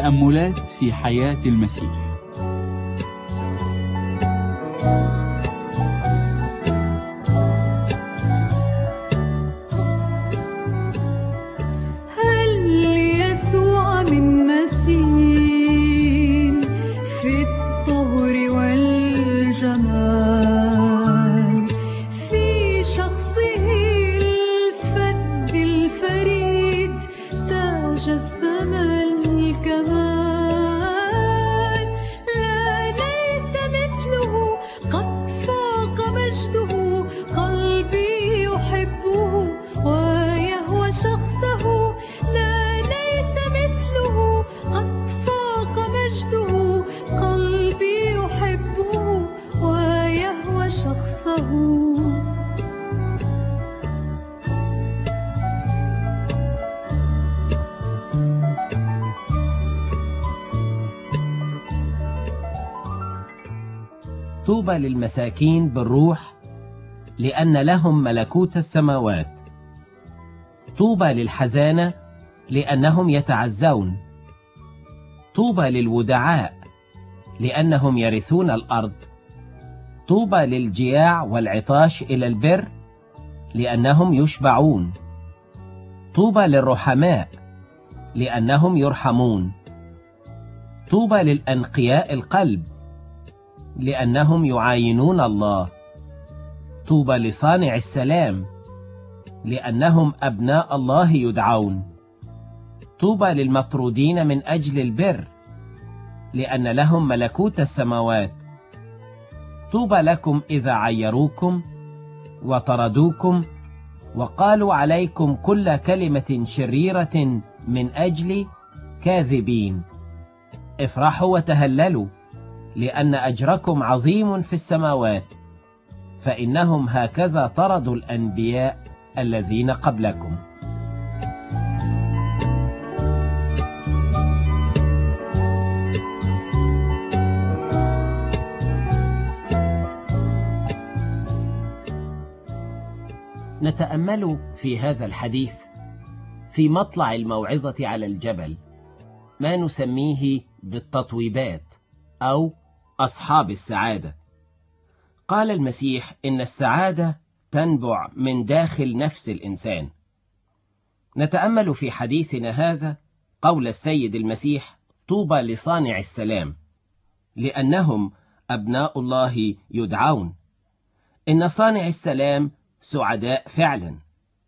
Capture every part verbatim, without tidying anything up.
تأملات في حياة المسيح. هل يسوع من مثيل في الطهر والجمال، في شخصه الفذ الفريد تاج السما الكمال، لا ليس مثله قد فاق مجده، قلبي يحبه ويهوى شخصه، لا ليس مثله قد فاق مجده، قلبي يحبه ويهوى شخصه. طوبى للمساكين بالروح لأن لهم ملكوت السماوات. طوبى للحزانة لأنهم يتعزون. طوبى للودعاء لأنهم يرثون الأرض. طوبى للجياع والعطاش إلى البر لأنهم يشبعون. طوبى للرحماء لأنهم يرحمون. طوبى للأنقياء القلب لأنهم يعاينون الله. طوبى لصانع السلام لأنهم أبناء الله يدعون. طوبى للمطرودين من أجل البر لأن لهم ملكوت السماوات. طوبى لكم إذا عيروكم وطردوكم وقالوا عليكم كل كلمة شريرة من أجل كاذبين. افرحوا وتهللوا لأن أجركم عظيم في السماوات، فإنهم هكذا طردوا الأنبياء الذين قبلكم. نتأمل في هذا الحديث في مطلع الموعظة على الجبل، ما نسميه بالتطويبات أو أصحاب السعادة. قال المسيح إن السعادة تنبع من داخل نفس الإنسان. نتأمل في حديثنا هذا قول السيد المسيح: طوبى لصانع السلام لأنهم أبناء الله يدعون. إن صانع السلام سعداء فعلا.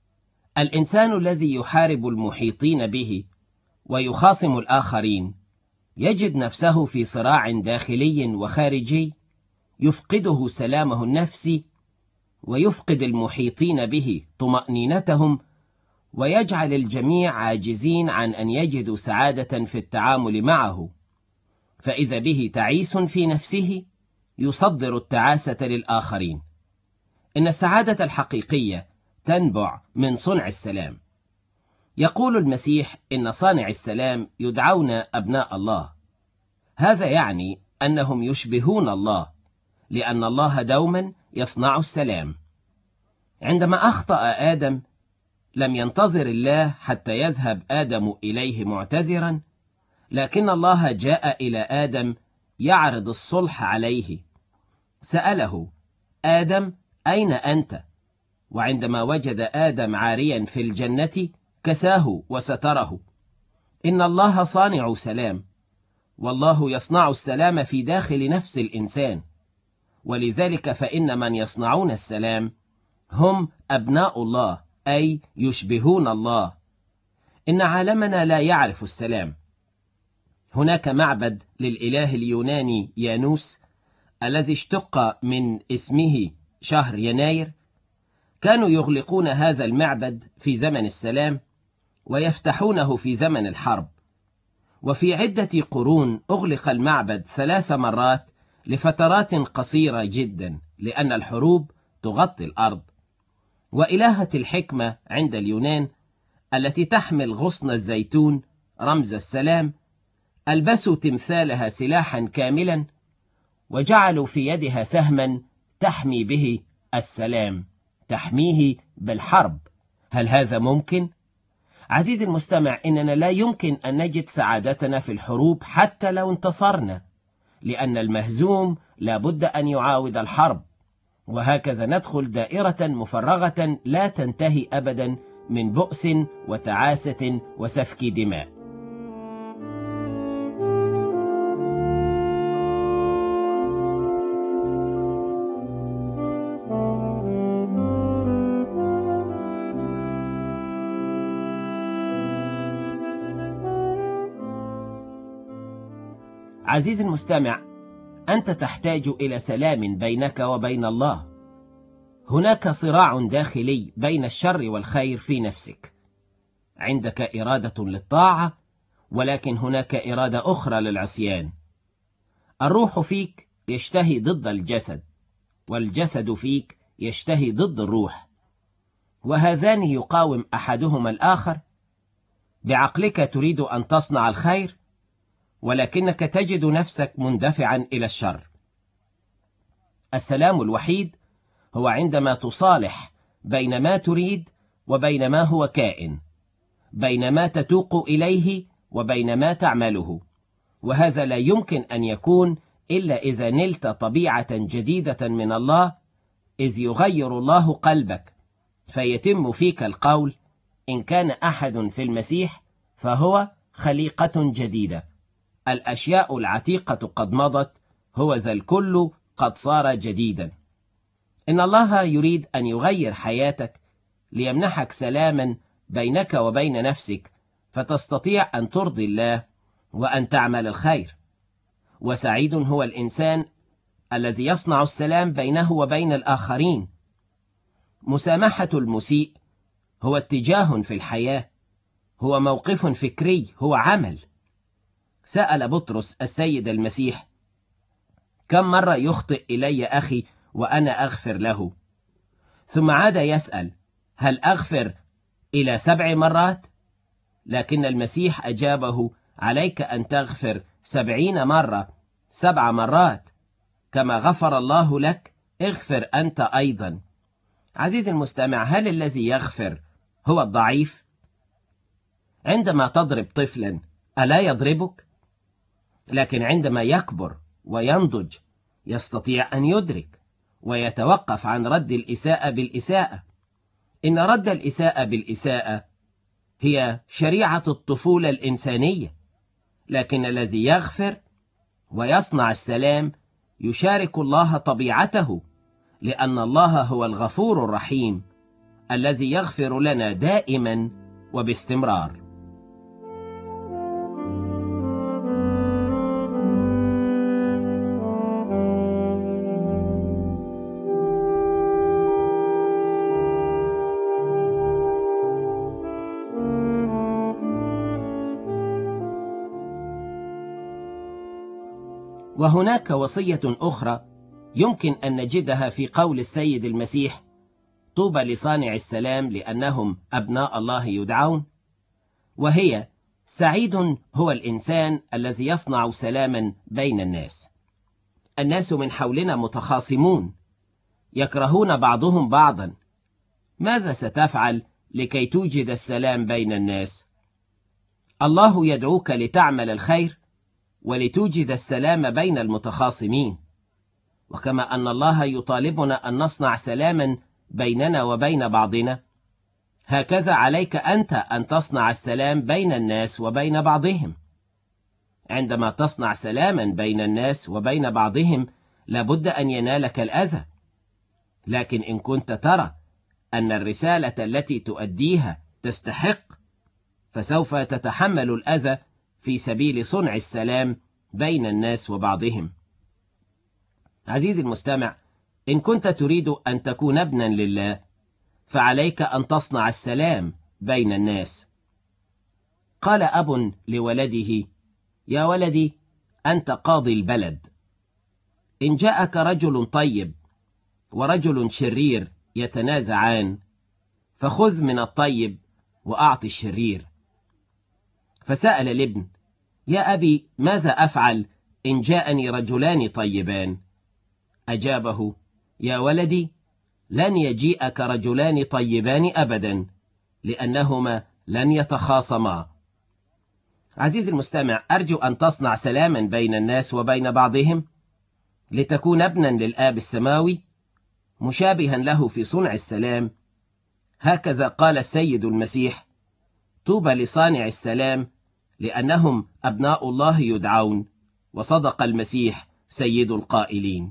الإنسان الذي يحارب المحيطين به ويخاصم الآخرين يجد نفسه في صراع داخلي وخارجي يفقده سلامه النفسي، ويفقد المحيطين به طمأنينتهم، ويجعل الجميع عاجزين عن أن يجدوا سعادة في التعامل معه، فإذا به تعيس في نفسه يصدر التعاسة للآخرين. إن السعادة الحقيقية تنبع من صنع السلام. يقول المسيح إن صانع السلام يدعون أبناء الله. هذا يعني أنهم يشبهون الله، لأن الله دوما يصنع السلام. عندما أخطأ آدم لم ينتظر الله حتى يذهب آدم إليه معتذرا، لكن الله جاء إلى آدم يعرض الصلح عليه. سأله: آدم أين أنت؟ وعندما وجد آدم عاريا في الجنة كساه وستره. إن الله صانع سلام، والله يصنع السلام في داخل نفس الإنسان، ولذلك فإن من يصنعون السلام هم أبناء الله، أي يشبهون الله. إن عالمنا لا يعرف السلام. هناك معبد للإله اليوناني يانوس الذي اشتق من اسمه شهر يناير. كانوا يغلقون هذا المعبد في زمن السلام ويفتحونه في زمن الحرب، وفي عدة قرون أغلق المعبد ثلاث مرات لفترات قصيرة جدا لأن الحروب تغطي الأرض. وإلهة الحكمة عند اليونان التي تحمل غصن الزيتون رمز السلام ألبسوا تمثالها سلاحا كاملا وجعلوا في يدها سهما تحمي به السلام، تحميه بالحرب. هل هذا ممكن؟ عزيزي المستمع، إننا لا يمكن أن نجد سعادتنا في الحروب حتى لو انتصرنا، لأن المهزوم لا بد أن يعاود الحرب، وهكذا ندخل دائرة مفرغة لا تنتهي أبدا من بؤس وتعاسة وسفك دماء. عزيزي المستمع، أنت تحتاج إلى سلام بينك وبين الله. هناك صراع داخلي بين الشر والخير في نفسك. عندك إرادة للطاعة، ولكن هناك إرادة أخرى للعصيان. الروح فيك يشتهي ضد الجسد، والجسد فيك يشتهي ضد الروح، وهذان يقاوم أحدهما الآخر. بعقلك تريد أن تصنع الخير، ولكنك تجد نفسك مندفعا إلى الشر. السلام الوحيد هو عندما تصالح بين ما تريد وبين ما هو كائن، بين ما تتوق إليه وبين ما تعمله، وهذا لا يمكن أن يكون إلا إذا نلت طبيعة جديدة من الله، إذ يغير الله قلبك فيتم فيك القول: إن كان أحد في المسيح فهو خليقة جديدة، الأشياء العتيقة قد مضت، هو ذا الكل قد صار جديدا. إن الله يريد أن يغير حياتك ليمنحك سلاما بينك وبين نفسك، فتستطيع أن ترضي الله وأن تعمل الخير. وسعيد هو الإنسان الذي يصنع السلام بينه وبين الآخرين. مسامحة المسيء هو اتجاه في الحياة، هو موقف فكري، هو عمل. سأل بطرس السيد المسيح: كم مرة يخطئ إلي أخي وأنا أغفر له؟ ثم عاد يسأل: هل أغفر إلى سبع مرات؟ لكن المسيح أجابه: عليك أن تغفر سبعين مرة، سبع مرات، كما غفر الله لك اغفر أنت أيضا. عزيزي المستمع، هل الذي يغفر هو الضعيف؟ عندما تضرب طفلا ألا يضربك؟ لكن عندما يكبر وينضج يستطيع أن يدرك ويتوقف عن رد الإساءة بالإساءة. إن رد الإساءة بالإساءة هي شريعة الطفولة الإنسانية، لكن الذي يغفر ويصنع السلام يشارك الله طبيعته، لأن الله هو الغفور الرحيم الذي يغفر لنا دائما وباستمرار. وهناك وصية أخرى يمكن أن نجدها في قول السيد المسيح: طوبى لصانع السلام لأنهم أبناء الله يدعون، وهي: سعيد هو الإنسان الذي يصنع سلاما بين الناس. الناس من حولنا متخاصمون، يكرهون بعضهم بعضا. ماذا ستفعل لكي توجد السلام بين الناس؟ الله يدعوك لتعمل الخير ولتوجد السلام بين المتخاصمين. وكما أن الله يطالبنا أن نصنع سلاما بيننا وبين بعضنا، هكذا عليك أنت أن تصنع السلام بين الناس وبين بعضهم. عندما تصنع سلاما بين الناس وبين بعضهم لابد أن ينالك الأذى، لكن إن كنت ترى أن الرسالة التي تؤديها تستحق، فسوف تتحمل الأذى في سبيل صنع السلام بين الناس وبعضهم. عزيزي المستمع، إن كنت تريد أن تكون ابنا لله فعليك أن تصنع السلام بين الناس. قال أب لولده: يا ولدي، أنت قاضي البلد. إن جاءك رجل طيب ورجل شرير يتنازعان، فخذ من الطيب وأعط الشرير. فسأل الابن: يا أبي، ماذا أفعل إن جاءني رجلان طيبان؟ أجابه: يا ولدي، لن يجيئك رجلان طيبان أبدا، لأنهما لن يتخاصما. عزيزي المستمع، أرجو أن تصنع سلاما بين الناس وبين بعضهم لتكون ابنا للآب السماوي مشابها له في صنع السلام. هكذا قال السيد المسيح: طوبى لصانع السلام لأنهم أبناء الله يدعون. وصدق المسيح سيد القائلين.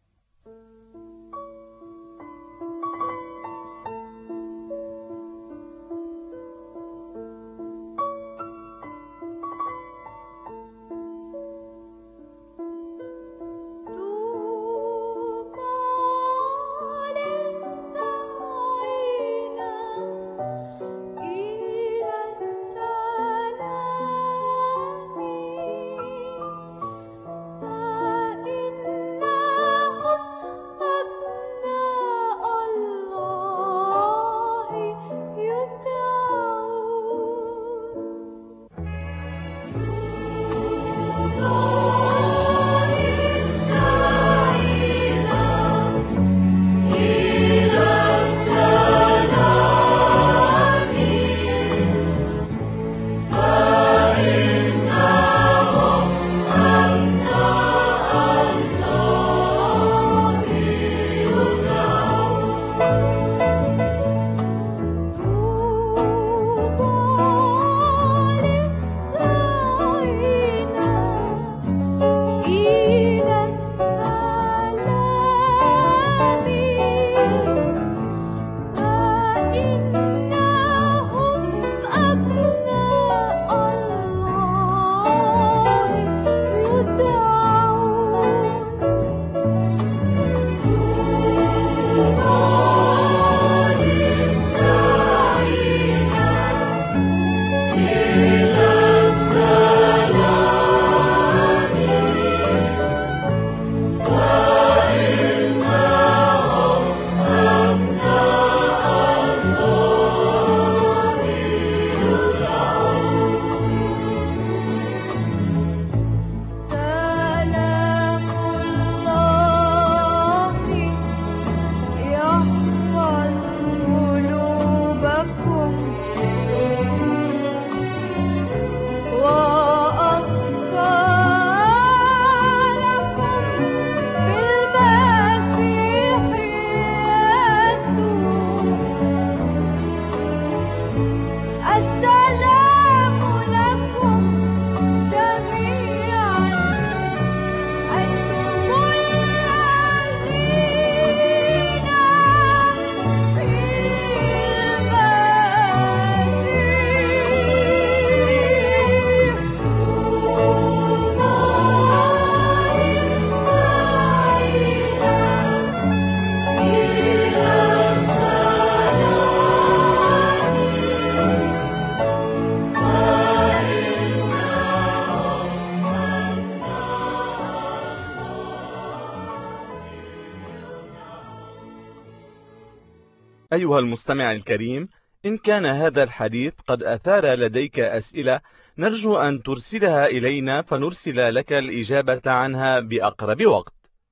أيها المستمع الكريم، إن كان هذا الحديث قد أثار لديك أسئلة نرجو أن ترسلها إلينا فنرسل لك الإجابة عنها بأقرب وقت.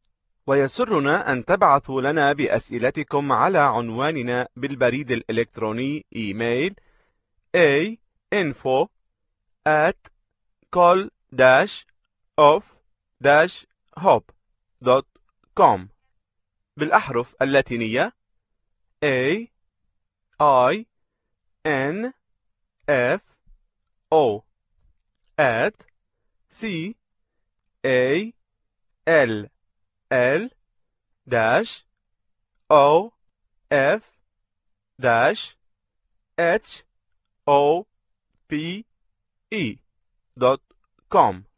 ويسرنا أن تبعثوا لنا بأسئلتكم على عنواننا بالبريد الإلكتروني إيميل a info at col dash of dash hope دوت كوم بالأحرف اللاتينية A I N F O at C A L L dash O F dash H O P E دوت كوم.